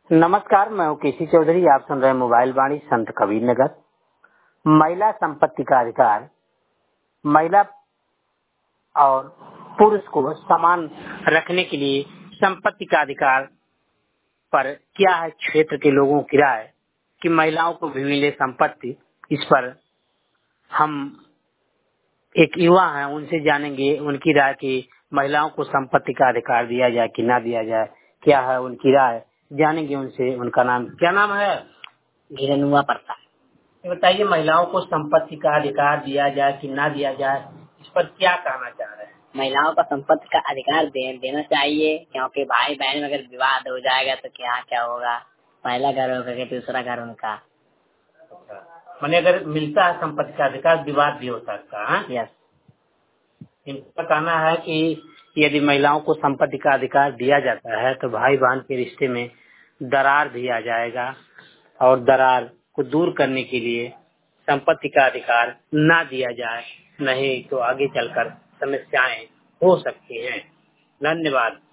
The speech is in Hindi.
नमस्कार, मैं हूँ केसी चौधरी। आप सुन रहे हैं मोबाइल वाणी संत कबीर नगर। महिला संपत्ति का अधिकार महिला और पुरुष को समान रखने के लिए संपत्ति का अधिकार पर क्या है क्षेत्र के लोगों की राय कि महिलाओं को भी मिले संपत्ति। इस पर हम एक युवा हैं, उनसे जानेंगे उनकी राय कि महिलाओं को संपत्ति का अधिकार दिया जाए कि ना दिया जाए। क्या है उनकी राय, जानेंगे उनसे। उनका नाम क्या नाम है? गिरनुआ पड़ता है। ये बताइए, महिलाओं को संपत्ति का अधिकार दिया जाए कि ना दिया जाए, इस पर क्या कहना चाह रहे हैं? महिलाओं को संपत्ति का अधिकार देना चाहिए, क्योंकि भाई बहन में अगर विवाद हो जाएगा तो क्या होगा। पहला घर होगा कि दूसरा घर उनका। मैंने अगर मिलता है संपत्ति का अधिकार, विवाद भी हो सकता है। यस। इनका कहना है कि यदि महिलाओं को संपत्ति का अधिकार दिया जाता है तो भाई बहन के रिश्ते में दरार भी आ जाएगा, और दरार को दूर करने के लिए संपत्ति का अधिकार ना दिया जाए, नहीं तो आगे चलकर समस्याएं हो सकती हैं। धन्यवाद।